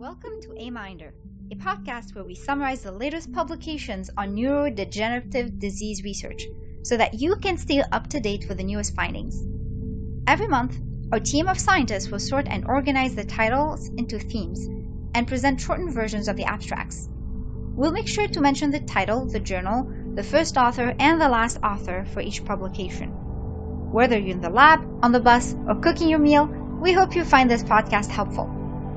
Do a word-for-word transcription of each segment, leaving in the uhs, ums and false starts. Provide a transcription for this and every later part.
Welcome to A-Minder, a podcast where we summarize the latest publications on neurodegenerative disease research so that you can stay up to date with the newest findings. Every month, our team of scientists will sort and organize the titles into themes and present shortened versions of the abstracts. We'll make sure to mention the title, the journal, the first author, and the last author for each publication. Whether you're in the lab, on the bus, or cooking your meal, we hope you find this podcast helpful.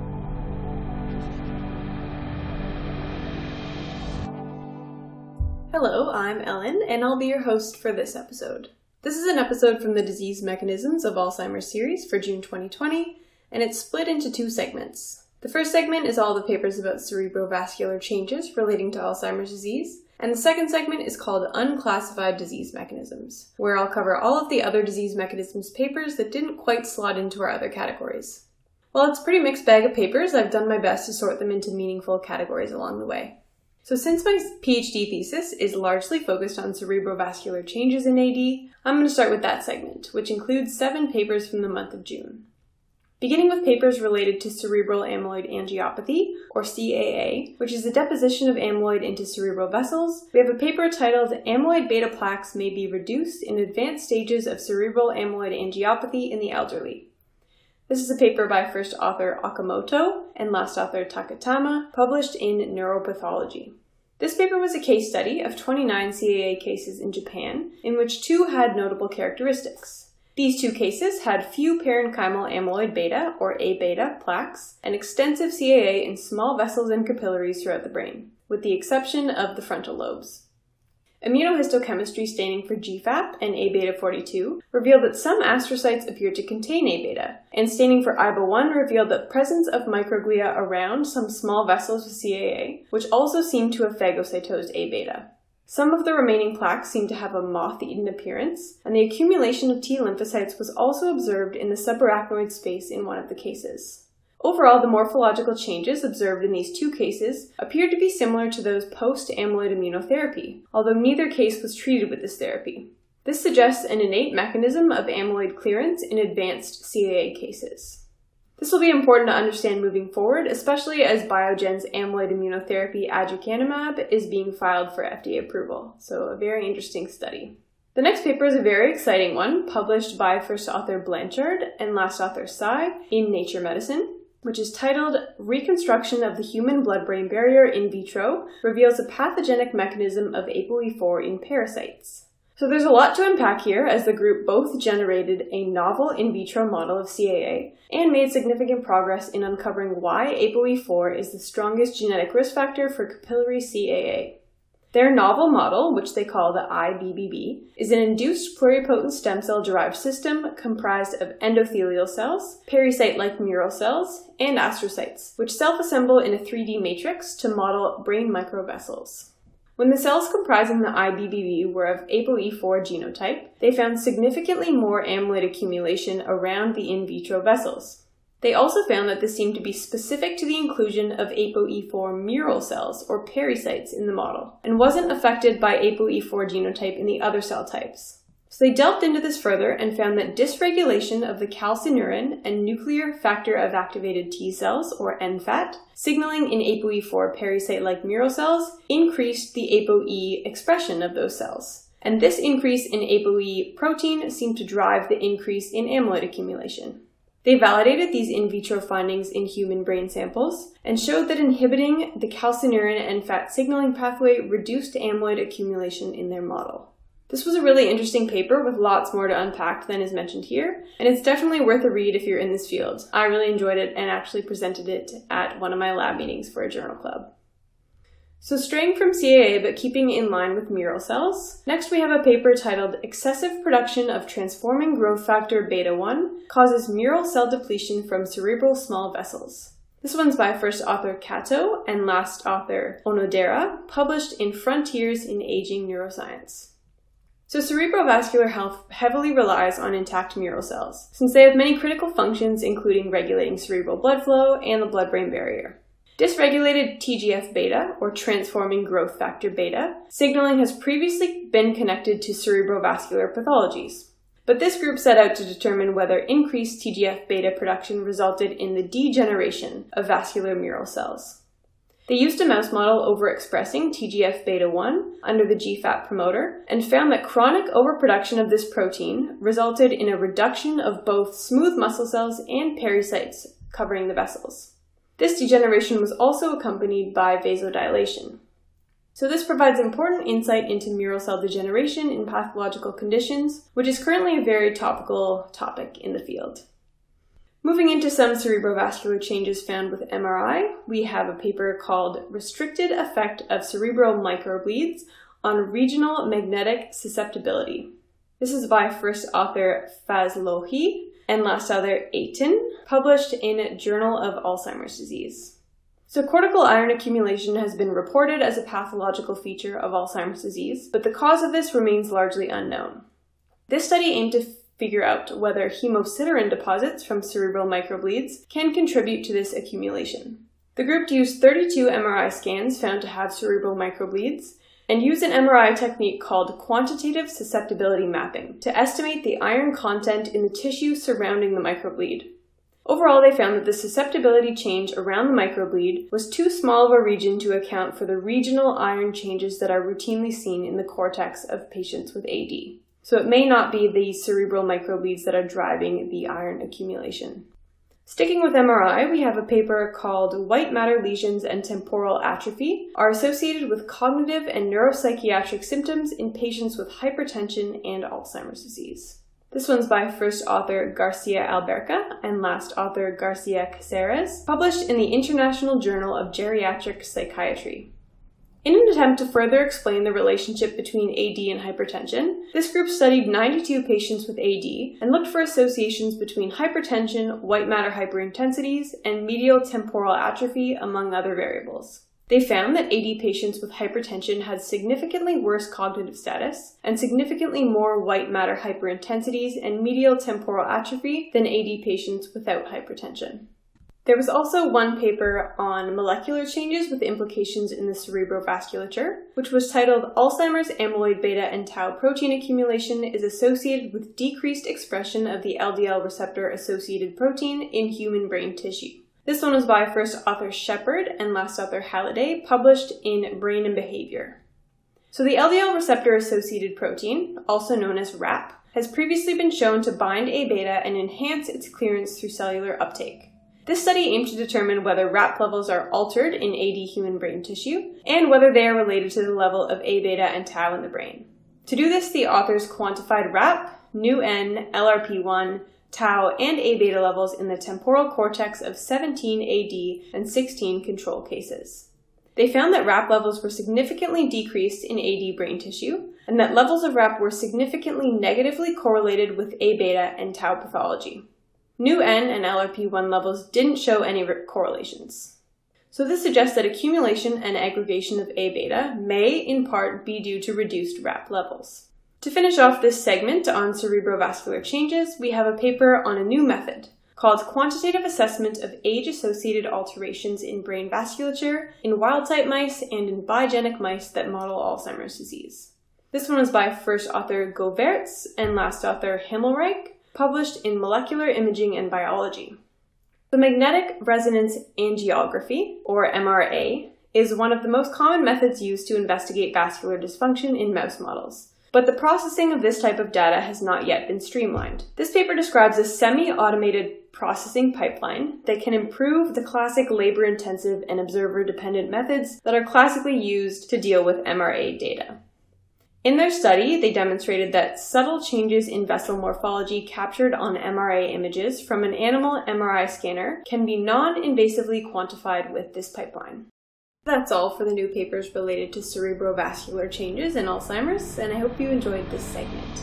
Hello, I'm Ellen, and I'll be your host for this episode. This is an episode from the Disease Mechanisms of Alzheimer's series for June twenty twenty, and it's split into two segments. The first segment is all the papers about cerebrovascular changes relating to Alzheimer's disease, and the second segment is called Unclassified Disease Mechanisms, where I'll cover all of the other disease mechanisms papers that didn't quite slot into our other categories. While it's a pretty mixed bag of papers, I've done my best to sort them into meaningful categories along the way. So since my PhD thesis is largely focused on cerebrovascular changes in A D, I'm going to start with that segment, which includes seven papers from the month of June. Beginning with papers related to cerebral amyloid angiopathy, or C A A, which is the deposition of amyloid into cerebral vessels, we have a paper titled Amyloid Beta Plaques May Be Reduced in Advanced Stages of Cerebral Amyloid Angiopathy in the Elderly. This is a paper by first author Okamoto and last author Takatama, published in Neuropathology. This paper was a case study of twenty-nine C A A cases in Japan, in which two had notable characteristics. These two cases had few parenchymal amyloid beta, or A beta, plaques, and extensive C A A in small vessels and capillaries throughout the brain, with the exception of the frontal lobes. Immunohistochemistry staining for G FAP and A beta forty-two revealed that some astrocytes appeared to contain A beta, and staining for I B A one revealed the presence of microglia around some small vessels with C A A, which also seemed to have phagocytosed A beta. Some of the remaining plaques seemed to have a moth-eaten appearance, and the accumulation of T lymphocytes was also observed in the subarachnoid space in one of the cases. Overall, the morphological changes observed in these two cases appeared to be similar to those post-amyloid immunotherapy, although neither case was treated with this therapy. This suggests an innate mechanism of amyloid clearance in advanced C A A cases. This will be important to understand moving forward, especially as Biogen's amyloid immunotherapy aducanumab is being filed for F D A approval, so a very interesting study. The next paper is a very exciting one, published by first author Blanchard and last author Tsai in Nature Medicine, which is titled Reconstruction of the Human Blood-Brain Barrier in Vitro Reveals a Pathogenic Mechanism of A P O E four in Parasites. So there's a lot to unpack here, as the group both generated a novel in vitro model of C A A and made significant progress in uncovering why A P O E four is the strongest genetic risk factor for capillary C A A. Their novel model, which they call the I B B B, is an induced pluripotent stem cell-derived system comprised of endothelial cells, pericyte-like mural cells, and astrocytes, which self-assemble in a three D matrix to model brain microvessels. When the cells comprising the I B B B were of A P O E four genotype, they found significantly more amyloid accumulation around the in vitro vessels. They also found that this seemed to be specific to the inclusion of A P O E four mural cells, or pericytes, in the model, and wasn't affected by A P O E four genotype in the other cell types. So they delved into this further and found that dysregulation of the calcineurin and nuclear factor of activated T cells, or N FAT, signaling in A P O E four pericyte-like mural cells increased the A P O E expression of those cells. And this increase in A P O E protein seemed to drive the increase in amyloid accumulation. They validated these in vitro findings in human brain samples and showed that inhibiting the calcineurin and fat signaling pathway reduced amyloid accumulation in their model. This was a really interesting paper with lots more to unpack than is mentioned here, and it's definitely worth a read if you're in this field. I really enjoyed it and actually presented it at one of my lab meetings for a journal club. So straying from C A A but keeping in line with mural cells, next we have a paper titled Excessive Production of Transforming Growth Factor Beta one Causes Mural Cell Depletion from Cerebral Small Vessels. This one's by first author Kato and last author Onodera, published in Frontiers in Aging Neuroscience. So cerebrovascular health heavily relies on intact mural cells, since they have many critical functions including regulating cerebral blood flow and the blood-brain barrier. Dysregulated T G F beta, or transforming growth factor beta, signaling has previously been connected to cerebrovascular pathologies. But this group set out to determine whether increased T G F beta production resulted in the degeneration of vascular mural cells. They used a mouse model overexpressing T G F beta one under the G FAP promoter and found that chronic overproduction of this protein resulted in a reduction of both smooth muscle cells and pericytes covering the vessels. This degeneration was also accompanied by vasodilation. So this provides important insight into mural cell degeneration in pathological conditions, which is currently a very topical topic in the field. Moving into some cerebrovascular changes found with M R I, we have a paper called Restricted Effect of Cerebral Microbleeds on Regional Magnetic Susceptibility. This is by first author Fazlohi and last author Aitin, published in Journal of Alzheimer's Disease. So cortical iron accumulation has been reported as a pathological feature of Alzheimer's disease, but the cause of this remains largely unknown. This study aimed to figure out whether hemosiderin deposits from cerebral microbleeds can contribute to this accumulation. The group used thirty-two M R I scans found to have cerebral microbleeds and used an M R I technique called quantitative susceptibility mapping to estimate the iron content in the tissue surrounding the microbleed. Overall, they found that the susceptibility change around the microbleed was too small of a region to account for the regional iron changes that are routinely seen in the cortex of patients with A D. So it may not be the cerebral microbleeds that are driving the iron accumulation. Sticking with M R I, we have a paper called White Matter Lesions and Temporal Atrophy are associated with cognitive and neuropsychiatric symptoms in patients with hypertension and Alzheimer's disease. This one's by first author Garcia Alberca and last author Garcia Caceres, published in the International Journal of Geriatric Psychiatry. In an attempt to further explain the relationship between A D and hypertension, this group studied ninety-two patients with A D and looked for associations between hypertension, white matter hyperintensities, and medial temporal atrophy, among other variables. They found that A D patients with hypertension had significantly worse cognitive status and significantly more white matter hyperintensities and medial temporal atrophy than A D patients without hypertension. There was also one paper on molecular changes with implications in the cerebrovasculature, which was titled Alzheimer's Amyloid Beta and Tau Protein Accumulation is Associated with Decreased Expression of the L D L Receptor Associated Protein in Human Brain Tissue. This one was by first author Shepard and last author Halliday, published in Brain and Behavior. So the L D L receptor associated protein, also known as R A P, has previously been shown to bind A beta and enhance its clearance through cellular uptake. This study aimed to determine whether R A P levels are altered in A D human brain tissue and whether they are related to the level of A beta and tau in the brain. To do this, the authors quantified R A P, nu N, L R P one, tau, and A beta levels in the temporal cortex of seventeen A D and sixteen control cases. They found that R A P levels were significantly decreased in A D brain tissue, and that levels of R A P were significantly negatively correlated with A beta and tau pathology. nu N and L R P one levels didn't show any correlations. So this suggests that accumulation and aggregation of A beta may, in part, be due to reduced R A P levels. To finish off this segment on cerebrovascular changes, we have a paper on a new method called Quantitative Assessment of Age-Associated Alterations in Brain Vasculature in Wild-Type Mice and in Bigenic Mice that model Alzheimer's disease. This one was by first author Govertz and last author Himmelreich, published in Molecular Imaging and Biology. The magnetic resonance angiography, or M R A, is one of the most common methods used to investigate vascular dysfunction in mouse models. But the processing of this type of data has not yet been streamlined. This paper describes a semi-automated processing pipeline that can improve the classic labor-intensive and observer-dependent methods that are classically used to deal with M R A data. In their study, they demonstrated that subtle changes in vessel morphology captured on M R A images from an animal M R I scanner can be non-invasively quantified with this pipeline. That's all for the new papers related to cerebrovascular changes in Alzheimer's, and I hope you enjoyed this segment.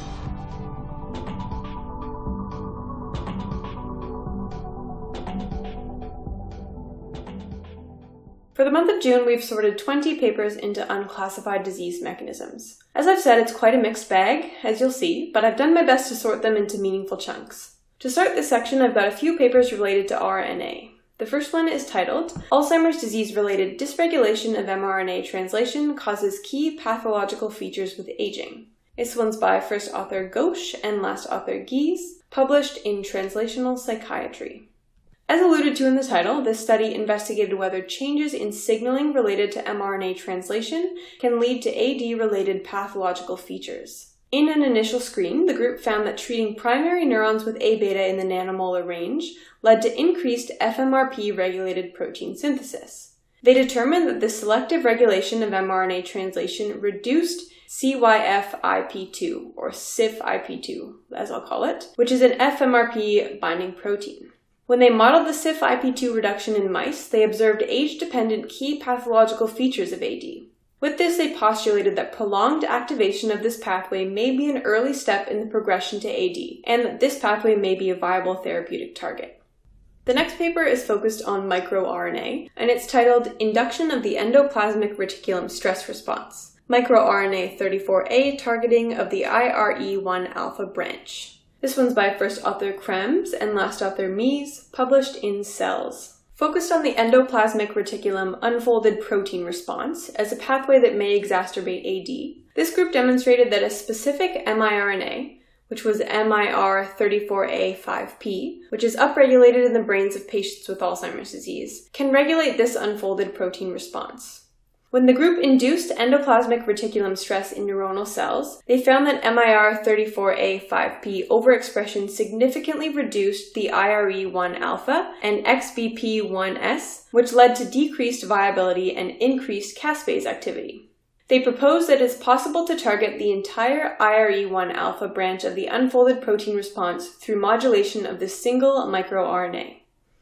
For the month of June, we've sorted twenty papers into unclassified disease mechanisms. As I've said, it's quite a mixed bag, as you'll see, but I've done my best to sort them into meaningful chunks. To start this section, I've got a few papers related to R N A. The first one is titled, Alzheimer's Disease-Related Dysregulation of mRNA Translation Causes Key Pathological Features with Aging. This one's by first author Ghosh and last author Gies, published in Translational Psychiatry. As alluded to in the title, this study investigated whether changes in signaling related to mRNA translation can lead to A D-related pathological features. In an initial screen, the group found that treating primary neurons with A beta in the nanomolar range led to increased F M R P-regulated protein synthesis. They determined that the selective regulation of mRNA translation reduced C Y F I P two, or C Y F I P two, as I'll call it, which is an F M R P binding protein. When they modeled the C Y F I P two reduction in mice, they observed age-dependent key pathological features of A D. With this, they postulated that prolonged activation of this pathway may be an early step in the progression to A D, and that this pathway may be a viable therapeutic target. The next paper is focused on microRNA, and it's titled Induction of the Endoplasmic Reticulum Stress Response, microRNA thirty-four A Targeting of the I R E one alpha branch. This one's by first author Krems and last author Mies, published in Cells. Focused on the endoplasmic reticulum unfolded protein response as a pathway that may exacerbate A D, this group demonstrated that a specific miRNA, which was M I R thirty-four A five P, which is upregulated in the brains of patients with Alzheimer's disease, can regulate this unfolded protein response. When the group induced endoplasmic reticulum stress in neuronal cells, they found that M I R thirty-four A five P overexpression significantly reduced the I R E one alpha and X B P one S, which led to decreased viability and increased caspase activity. They proposed that it's possible to target the entire I R E one alpha branch of the unfolded protein response through modulation of this single microRNA.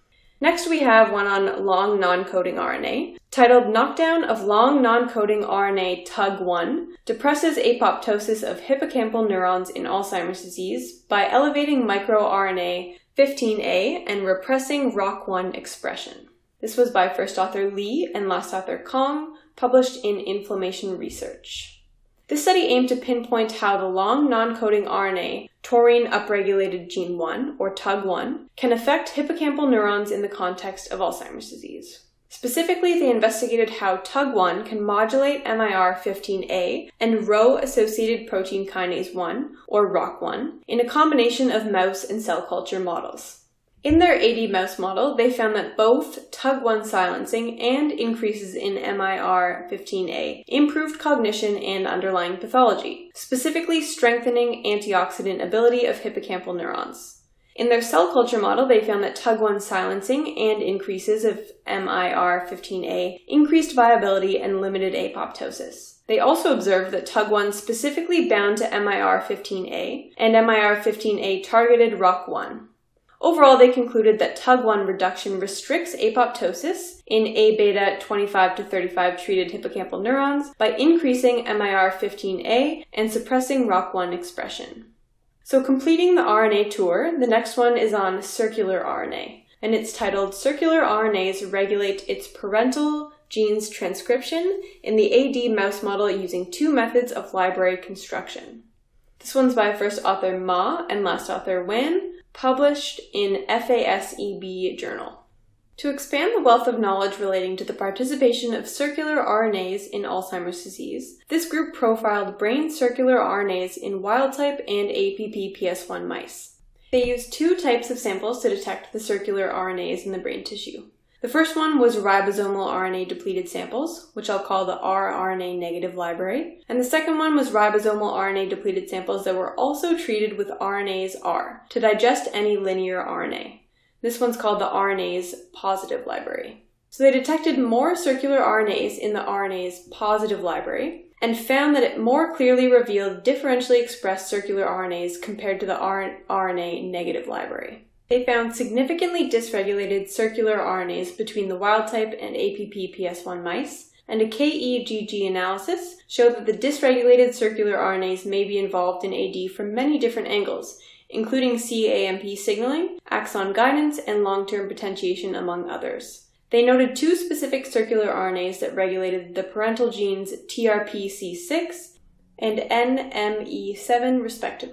Next, we have one on long non-coding R N A, titled Knockdown of Long Non-Coding R N A T U G one Depresses Apoptosis of Hippocampal Neurons in Alzheimer's Disease by Elevating microRNA fifteen A and Repressing R O C one Expression. This was by first author Li and last author Kong, published in Inflammation Research. This study aimed to pinpoint how the long non-coding R N A, taurine upregulated gene one, or T U G one, can affect hippocampal neurons in the context of Alzheimer's disease. Specifically, they investigated how T U G one can modulate M I R fifteen A and R O-associated protein kinase one, or R O C one, in a combination of mouse and cell culture models. In their A D mouse model, they found that both T U G one silencing and increases in M I R fifteen A improved cognition and underlying pathology, specifically strengthening antioxidant ability of hippocampal neurons. In their cell culture model, they found that T U G one silencing and increases of M I R fifteen A increased viability and limited apoptosis. They also observed that T U G one specifically bound to M I R fifteen A, and M I R fifteen A targeted R O C one. Overall, they concluded that T U G one reduction restricts apoptosis in A beta twenty-five to thirty-five treated hippocampal neurons by increasing M I R fifteen A and suppressing R O C one expression. So completing the R N A tour, the next one is on circular R N A, and it's titled Circular R N As Regulate Its Parental Genes Transcription in the A D mouse model using two methods of library construction. This one's by first author Ma and last author Wan, published in F A S E B Journal. To expand the wealth of knowledge relating to the participation of circular R N As in Alzheimer's disease, this group profiled brain circular R N As in wild-type and A P P P S one mice. They used two types of samples to detect the circular R N As in the brain tissue. The first one was ribosomal R N A-depleted samples, which I'll call the rRNA negative library, and the second one was ribosomal R N A-depleted samples that were also treated with R N Ase R to digest any linear R N A. This one's called the R N Ase positive library. So they detected more circular R N As in the R N Ase positive library and found that it more clearly revealed differentially expressed circular R N As compared to the rRNA negative library. They found significantly dysregulated circular R N As between the wild-type and A P P P S one mice, and a K E G G analysis showed that the dysregulated circular R N As may be involved in A D from many different angles, including C A M P signaling, axon guidance, and long-term potentiation, among others. They noted two specific circular R N As that regulated the parental genes T R P C six and N M E seven, respectively.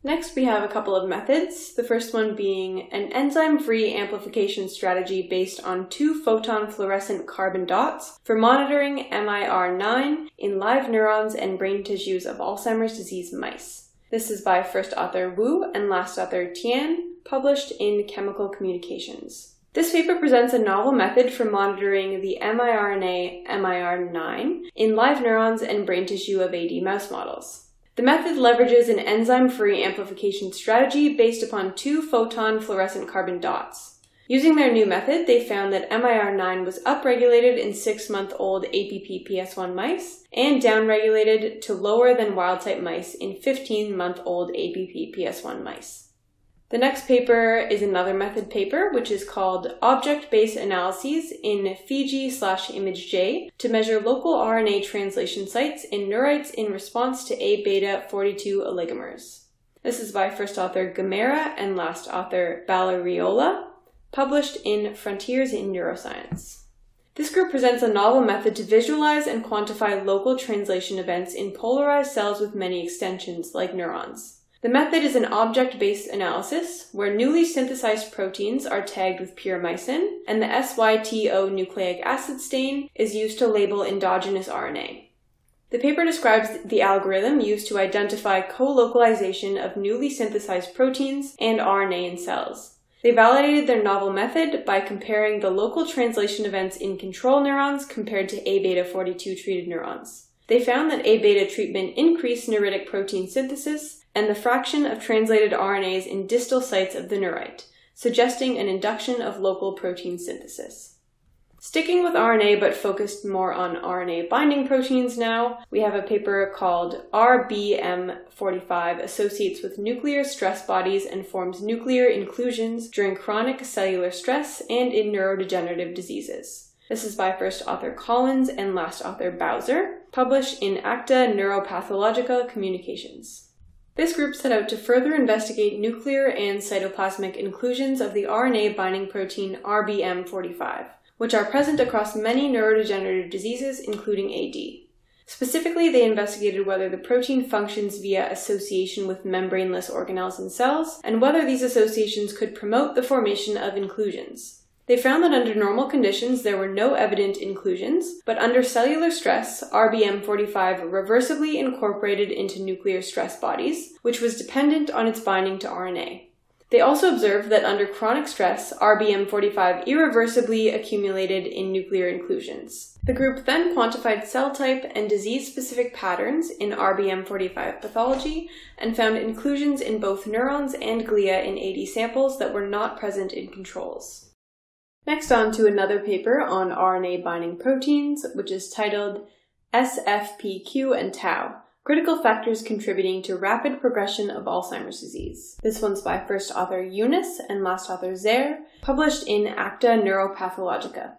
Next, we have a couple of methods, the first one being an enzyme-free amplification strategy based on two photon fluorescent carbon dots for monitoring M I R nine in live neurons and brain tissues of Alzheimer's disease mice. This is by first author Wu and last author Tian, published in Chemical Communications. This paper presents a novel method for monitoring the miRNA M I R nine in live neurons and brain tissue of A D mouse models. The method leverages an enzyme-free amplification strategy based upon two photon fluorescent carbon dots. Using their new method, they found that M I R nine was upregulated in six-month-old A P P P S one mice and downregulated to lower than wild-type mice in fifteen-month-old A P P P S one mice. The next paper is another method paper, which is called Object-Based Analyses in Fiji slash ImageJ to measure local R N A translation sites in neurites in response to A beta forty-two oligomers. This is by first author Gamera and last author Ballariola, published in Frontiers in Neuroscience. This group presents a novel method to visualize and quantify local translation events in polarized cells with many extensions, like neurons. The method is an object-based analysis where newly synthesized proteins are tagged with puromycin, and the S Y T O nucleic acid stain is used to label endogenous R N A. The paper describes the algorithm used to identify co-localization of newly synthesized proteins and R N A in cells. They validated their novel method by comparing the local translation events in control neurons compared to A beta forty-two treated neurons. They found that A beta treatment increased neuritic protein synthesis and the fraction of translated R N As in distal sites of the neurite, suggesting an induction of local protein synthesis. Sticking with R N A but focused more on R N A binding proteins now, we have a paper called R B M forty-five associates with nuclear stress bodies and forms nuclear inclusions during chronic cellular stress and in neurodegenerative diseases. This is by first author Collins and last author Bowser, published in Acta Neuropathologica Communications. This group set out to further investigate nuclear and cytoplasmic inclusions of the R N A binding protein R B M forty-five, which are present across many neurodegenerative diseases, including A D. Specifically, they investigated whether the protein functions via association with membraneless organelles in cells, and whether these associations could promote the formation of inclusions. They found that under normal conditions there were no evident inclusions, but under cellular stress, R B M forty-five reversibly incorporated into nuclear stress bodies, which was dependent on its binding to R N A. They also observed that under chronic stress, R B M forty-five irreversibly accumulated in nuclear inclusions. The group then quantified cell type and disease-specific patterns in R B M forty-five pathology and found inclusions in both neurons and glia in A D samples that were not present in controls. Next on to another paper on R N A binding proteins, which is titled S F P Q and Tau, Critical Factors Contributing to Rapid Progression of Alzheimer's Disease. This one's by first author Eunice and last author Zaire, published in Acta Neuropathologica.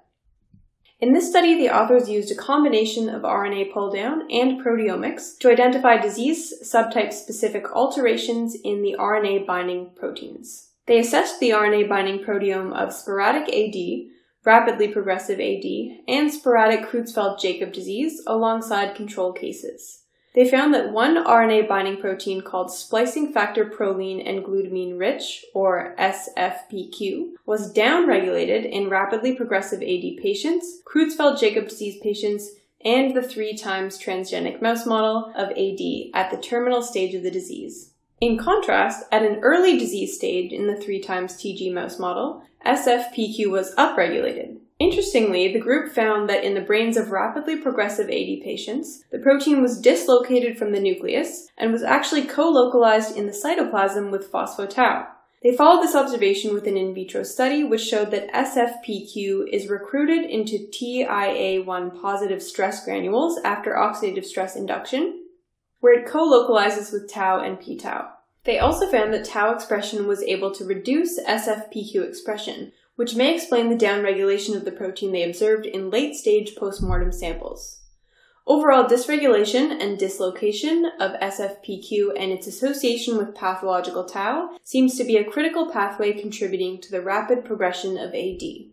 In this study, the authors used a combination of R N A pull-down and proteomics to identify disease subtype-specific alterations in the R N A binding proteins. They assessed the R N A binding proteome of sporadic A D, rapidly progressive A D, and sporadic Creutzfeldt-Jakob disease alongside control cases. They found that one R N A binding protein called splicing factor proline and glutamine rich, or S F P Q, was downregulated in rapidly progressive A D patients, Creutzfeldt-Jakob disease patients, and the three times transgenic mouse model of A D at the terminal stage of the disease. In contrast, at an early disease stage in the three times T G mouse model, S F P Q was upregulated. Interestingly, the group found that in the brains of rapidly progressive A D patients, the protein was dislocated from the nucleus and was actually co-localized in the cytoplasm with phospho-tau. They followed this observation with an in vitro study which showed that S F P Q is recruited into T I A one positive stress granules after oxidative stress induction, where it co-localizes with tau and p-tau. They also found that tau expression was able to reduce S F P Q expression, which may explain the downregulation of the protein they observed in late-stage postmortem samples. Overall dysregulation and dislocation of S F P Q and its association with pathological tau seems to be a critical pathway contributing to the rapid progression of A D.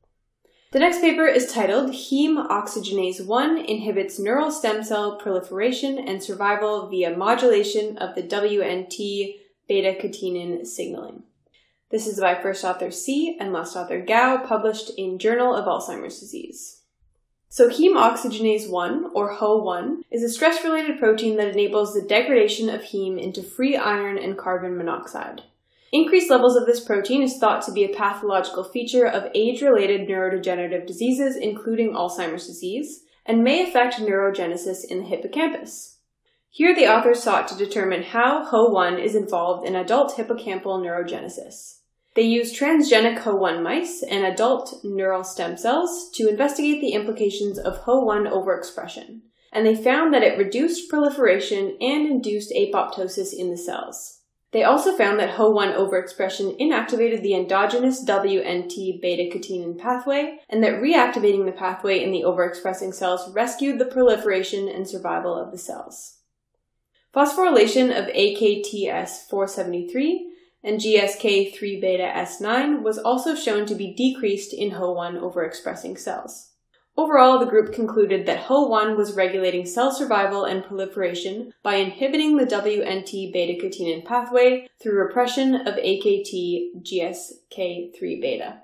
The next paper is titled Heme Oxygenase one Inhibits Neural Stem Cell Proliferation and Survival via Modulation of the W N T beta-catenin signaling. This is by first author C and last author Gao, published in Journal of Alzheimer's Disease. So heme oxygenase one, or H O one, is a stress-related protein that enables the degradation of heme into free iron and carbon monoxide. Increased levels of this protein is thought to be a pathological feature of age-related neurodegenerative diseases, including Alzheimer's disease, and may affect neurogenesis in the hippocampus. Here the authors sought to determine how H O one is involved in adult hippocampal neurogenesis. They used transgenic H O one mice and adult neural stem cells to investigate the implications of H O one overexpression, and they found that it reduced proliferation and induced apoptosis in the cells. They also found that H O one overexpression inactivated the endogenous W N T beta-catenin pathway, and that reactivating the pathway in the overexpressing cells rescued the proliferation and survival of the cells. Phosphorylation of A K T S four seventy-three and G S K three beta S nine was also shown to be decreased in H O one overexpressing cells. Overall, the group concluded that H O one was regulating cell survival and proliferation by inhibiting the W N T beta-catenin pathway through repression of A K T G S K three beta.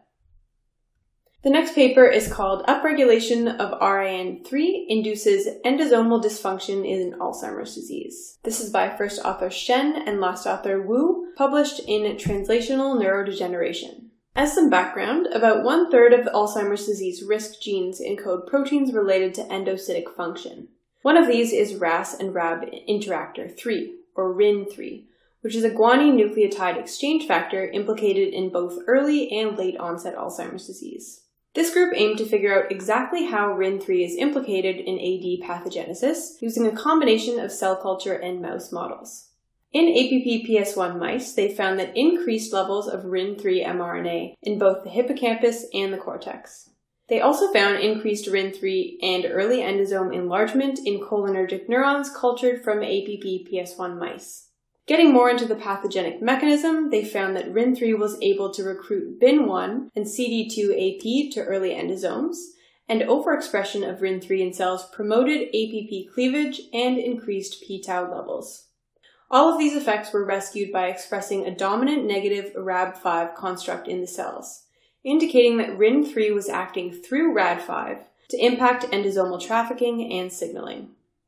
The next paper is called Upregulation of R I N three Induces Endosomal Dysfunction in Alzheimer's Disease. This is by first author Shen and last author Wu, published in Translational Neurodegeneration. As some background, about one-third of the Alzheimer's disease risk genes encode proteins related to endocytic function. One of these is R A S and R A B interactor three, or R I N three, which is a guanine nucleotide exchange factor implicated in both early and late-onset Alzheimer's disease. This group aimed to figure out exactly how R I N three is implicated in A D pathogenesis using a combination of cell culture and mouse models. In A P P P S one mice, they found that increased levels of R I N three mRNA in both the hippocampus and the cortex. They also found increased R I N three and early endosome enlargement in cholinergic neurons cultured from A P P P S one mice. Getting more into the pathogenic mechanism, they found that R I N three was able to recruit B I N one and C D two A P to early endosomes, and overexpression of R I N three in cells promoted A P P cleavage and increased p-tau levels. All of these effects were rescued by expressing a dominant negative R A B five construct in the cells, indicating that R I N three was acting through R A D five to impact endosomal trafficking and signaling.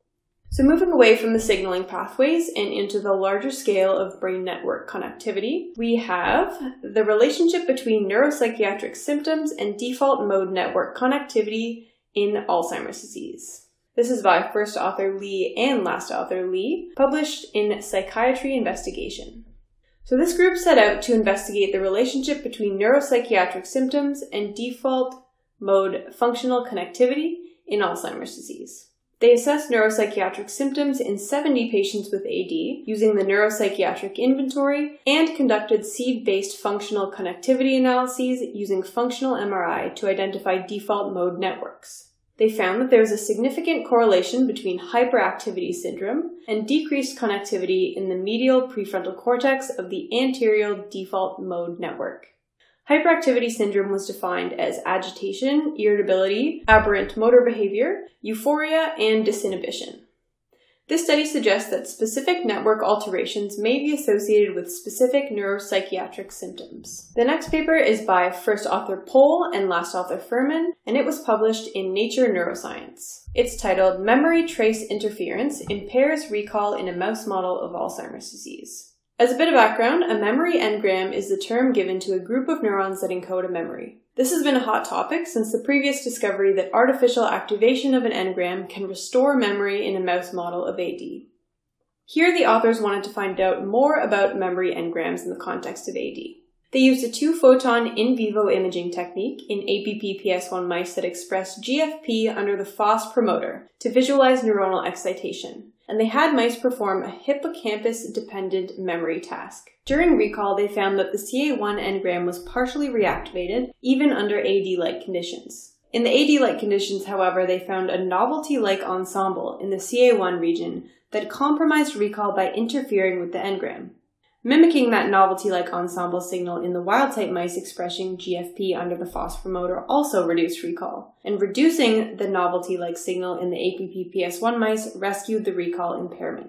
So moving away from the signaling pathways and into the larger scale of brain network connectivity, we have the relationship between neuropsychiatric symptoms and default mode network connectivity in Alzheimer's disease. This is by first author Li and last author Li, published in Psychiatry Investigation. So this group set out to investigate the relationship between neuropsychiatric symptoms and default mode functional connectivity in Alzheimer's disease. They assessed neuropsychiatric symptoms in seventy patients with A D using the Neuropsychiatric Inventory and conducted seed-based functional connectivity analyses using functional M R I to identify default mode networks. They found that there is a significant correlation between hyperactivity syndrome and decreased connectivity in the medial prefrontal cortex of the anterior default mode network. Hyperactivity syndrome was defined as agitation, irritability, aberrant motor behavior, euphoria, and disinhibition. This study suggests that specific network alterations may be associated with specific neuropsychiatric symptoms. The next paper is by first author Pohl and last author Furman, and it was published in Nature Neuroscience. It's titled Memory Trace Interference Impairs Recall in a Mouse Model of Alzheimer's Disease. As a bit of background, a memory engram is the term given to a group of neurons that encode a memory. This has been a hot topic since the previous discovery that artificial activation of an engram can restore memory in a mouse model of A D. Here the authors wanted to find out more about memory engrams in the context of A D. They used a two-photon in vivo imaging technique in A P P P S one mice that expressed G F P under the F O S promoter to visualize neuronal excitation, and they had mice perform a hippocampus-dependent memory task. During recall, they found that the C A one engram was partially reactivated, even under A D-like conditions. In the A D-like conditions, however, they found a novelty-like ensemble in the C A one region that compromised recall by interfering with the engram. Mimicking that novelty-like ensemble signal in the wild-type mice expressing G F P under the F O S promoter also reduced recall, and reducing the novelty-like signal in the A P P P S one mice rescued the recall impairment.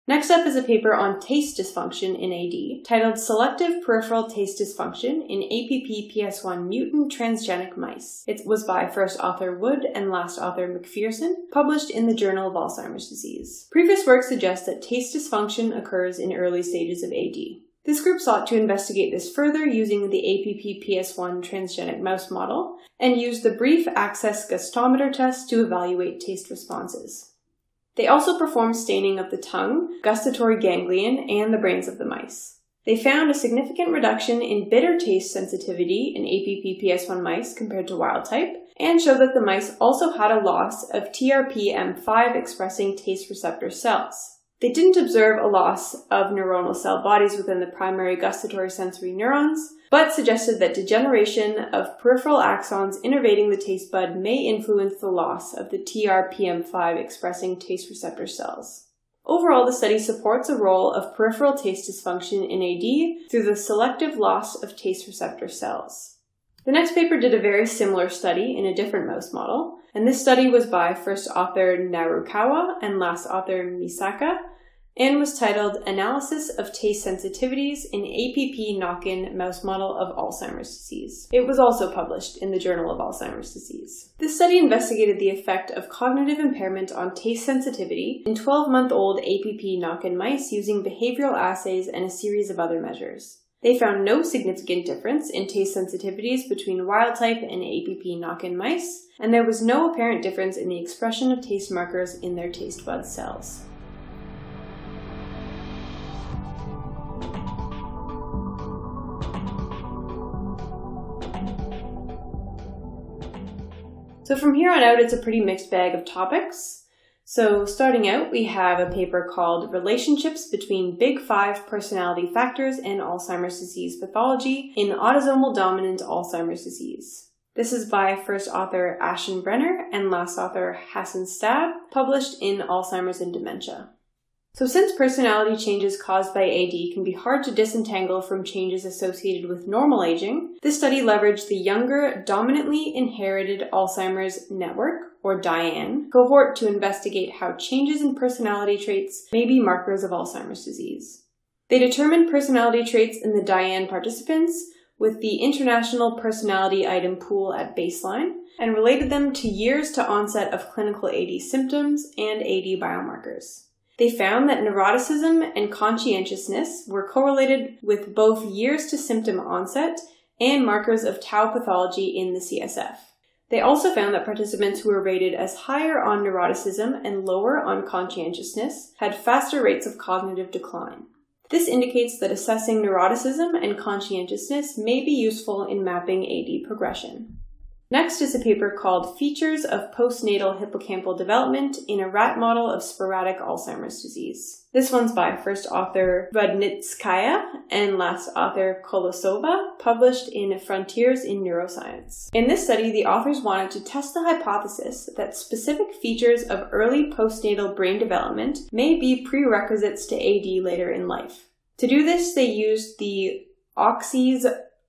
Next up is a paper on taste dysfunction in A D, titled Selective Peripheral Taste Dysfunction in A P P P S one Mutant Transgenic Mice. It was by first author Wood and last author McPherson, published in the Journal of Alzheimer's Disease. Previous work suggests that taste dysfunction occurs in early stages of A D. This group sought to investigate this further using the A P P P S one transgenic mouse model and used the brief access gustometer test to evaluate taste responses. They also performed staining of the tongue, gustatory ganglion, and the brains of the mice. They found a significant reduction in bitter taste sensitivity in A P P P S one mice compared to wild type, and showed that the mice also had a loss of T R P M five expressing taste receptor cells. They didn't observe a loss of neuronal cell bodies within the primary gustatory sensory neurons, but suggested that degeneration of peripheral axons innervating the taste bud may influence the loss of the T R P M five expressing taste receptor cells. Overall, the study supports a role of peripheral taste dysfunction in A D through the selective loss of taste receptor cells. The next paper did a very similar study in a different mouse model, and this study was by first author Narukawa and last author Misaka, and was titled Analysis of Taste Sensitivities in A P P Knock-in Mouse Model of Alzheimer's Disease. It was also published in the Journal of Alzheimer's Disease. This study investigated the effect of cognitive impairment on taste sensitivity in twelve-month-old A P P knock-in mice using behavioral assays and a series of other measures. They found no significant difference in taste sensitivities between wild-type and A P P knock-in mice, and there was no apparent difference in the expression of taste markers in their taste bud cells. So from here on out, it's a pretty mixed bag of topics. So starting out, we have a paper called Relationships Between Big Five Personality Factors and Alzheimer's Disease Pathology in Autosomal Dominant Alzheimer's Disease. This is by first author Aschenbrenner and last author Hassan Stab, published in Alzheimer's and Dementia. So since personality changes caused by A D can be hard to disentangle from changes associated with normal aging, this study leveraged the younger, dominantly inherited Alzheimer's network, or DIAN, cohort to investigate how changes in personality traits may be markers of Alzheimer's disease. They determined personality traits in the DIAN participants with the International Personality Item Pool at baseline and related them to years to onset of clinical A D symptoms and A D biomarkers. They found that neuroticism and conscientiousness were correlated with both years to symptom onset and markers of tau pathology in the C S F. They also found that participants who were rated as higher on neuroticism and lower on conscientiousness had faster rates of cognitive decline. This indicates that assessing neuroticism and conscientiousness may be useful in mapping A D progression. Next is a paper called Features of Postnatal Hippocampal Development in a Rat Model of Sporadic Alzheimer's Disease. This one's by first author Rudnitskaya and last author Kolosova, published in Frontiers in Neuroscience. In this study, the authors wanted to test the hypothesis that specific features of early postnatal brain development may be prerequisites to A D later in life. To do this, they used the Oxy's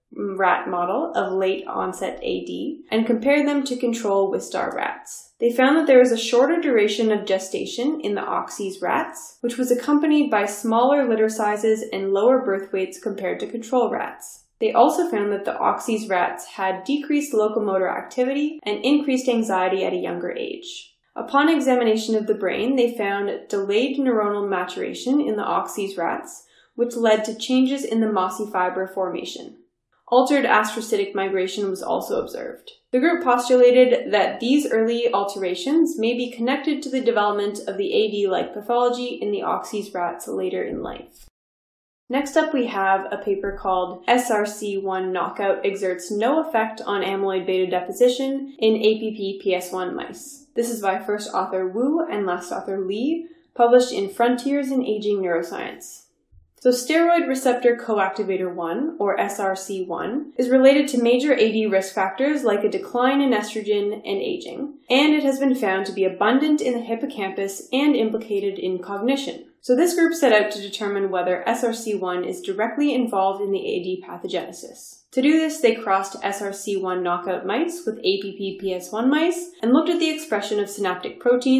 rat model of late-onset A D and compared them to control Wistar rats. They found that there was a shorter duration of gestation in the Oxy's rats, which was accompanied by smaller litter sizes and lower birth weights compared to control rats. They also found that the Oxy's rats had decreased locomotor activity and increased anxiety at a younger age. Upon examination of the brain, they found delayed neuronal maturation in the Oxy's rats, which led to changes in the mossy fiber formation. Altered astrocytic migration was also observed. The group postulated that these early alterations may be connected to the development of the A D-like pathology in the Oxy's rats later in life. Next up, we have a paper called S R C one Knockout Exerts No Effect on Amyloid Beta Deposition in A P P P S one Mice. This is by first author Wu and last author Li, published in Frontiers in Aging Neuroscience. So steroid receptor coactivator one, or S R C one, is related to major A D risk factors like a decline in estrogen and aging, and it has been found to be abundant in the hippocampus and implicated in cognition. So this group set out to determine whether S R C one is directly involved in the A D pathogenesis. To do this, they crossed S R C one knockout mice with A P P P S one mice and looked at the expression of synaptic proteins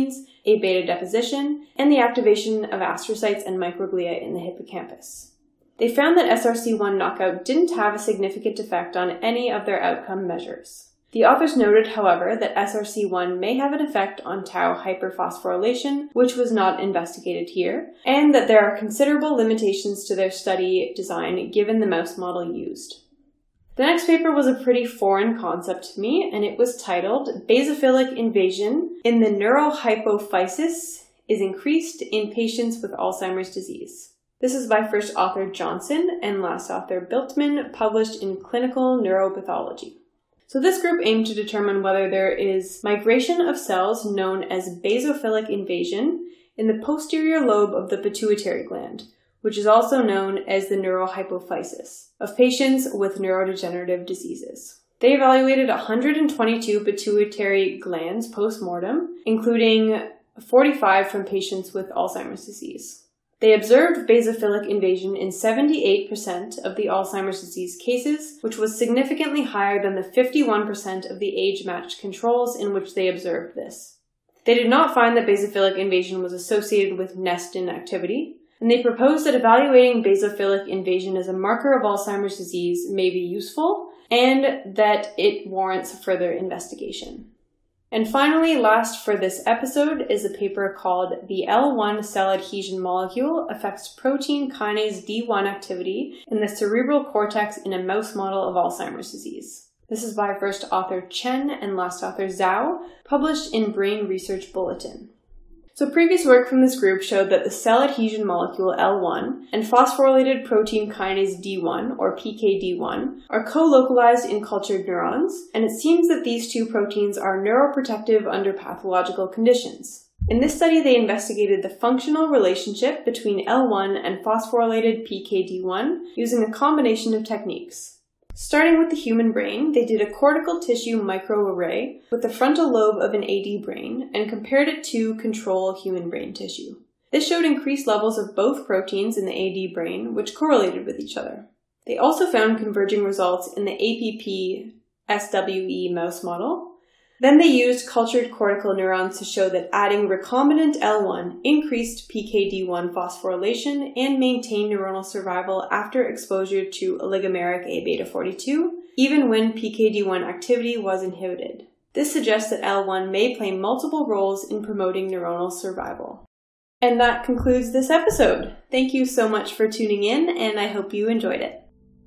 A beta deposition, and the activation of astrocytes and microglia in the hippocampus. They found that S R C one knockout didn't have a significant effect on any of their outcome measures. The authors noted, however, that S R C one may have an effect on tau hyperphosphorylation, which was not investigated here, and that there are considerable limitations to their study design given the mouse model used. The next paper was a pretty foreign concept to me, and it was titled Basophilic Invasion in the Neurohypophysis is Increased in Patients with Alzheimer's Disease. This is by first author Johnson and last author Biltman, published in Clinical Neuropathology. So this group aimed to determine whether there is migration of cells known as basophilic invasion in the posterior lobe of the pituitary gland, which is also known as the neurohypophysis, of patients with neurodegenerative diseases. They evaluated one hundred twenty-two pituitary glands post-mortem, including forty-five from patients with Alzheimer's disease. They observed basophilic invasion in seventy-eight percent of the Alzheimer's disease cases, which was significantly higher than the fifty-one percent of the age-matched controls in which they observed this. They did not find that basophilic invasion was associated with Nestin activity, and they proposed that evaluating basophilic invasion as a marker of Alzheimer's disease may be useful, and that it warrants further investigation. And finally, last for this episode is a paper called The L one Cell Adhesion Molecule Affects Protein Kinase D one Activity in the Cerebral Cortex in a Mouse Model of Alzheimer's Disease. This is by first author Chen and last author Zhao, published in Brain Research Bulletin. So previous work from this group showed that the cell adhesion molecule L one and phosphorylated protein kinase D one, or P K D one, are co-localized in cultured neurons, and it seems that these two proteins are neuroprotective under pathological conditions. In this study, they investigated the functional relationship between L one and phosphorylated P K D one using a combination of techniques. Starting with the human brain, they did a cortical tissue microarray with the frontal lobe of an A D brain and compared it to control human brain tissue. This showed increased levels of both proteins in the A D brain, which correlated with each other. They also found converging results in the A P P S W E mouse model. Then they used cultured cortical neurons to show that adding recombinant L one increased P K D one phosphorylation and maintained neuronal survival after exposure to oligomeric A beta forty-two, even when P K D one activity was inhibited. This suggests that L one may play multiple roles in promoting neuronal survival. And that concludes this episode. Thank you so much for tuning in, and I hope you enjoyed it.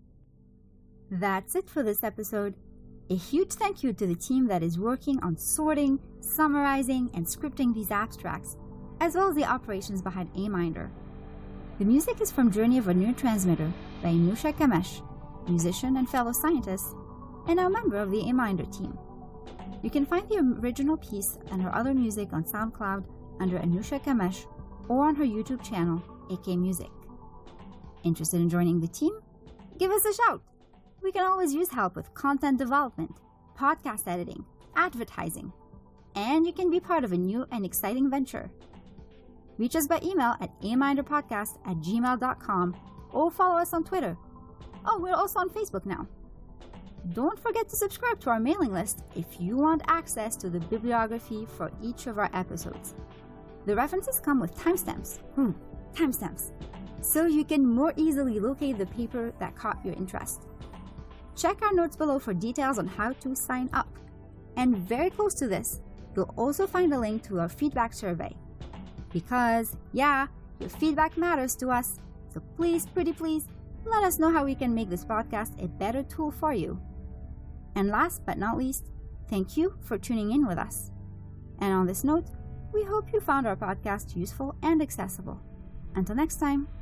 That's it for this episode. A huge thank you to the team that is working on sorting, summarizing, and scripting these abstracts, as well as the operations behind Aminder. The music is from Journey of a Neurotransmitter by Anusha Kamesh, musician and fellow scientist, and now member of the Aminder team. You can find the original piece and her other music on SoundCloud under Anusha Kamesh or on her YouTube channel, A K Music. Interested in joining the team? Give us a shout! We can always use help with content development, podcast editing, advertising, and you can be part of a new and exciting venture. Reach us by email at aminderpodcast at gmail dot com or follow us on Twitter. Oh, we're also on Facebook now. Don't forget to subscribe to our mailing list if you want access to the bibliography for each of our episodes. The references come with timestamps. Hmm, timestamps. So you can more easily locate the paper that caught your interest. Check our notes below for details on how to sign up. And very close to this, you'll also find a link to our feedback survey. Because, yeah, your feedback matters to us, so please, pretty please, let us know how we can make this podcast a better tool for you. And last but not least, thank you for tuning in with us. And on this note, we hope you found our podcast useful and accessible. Until next time.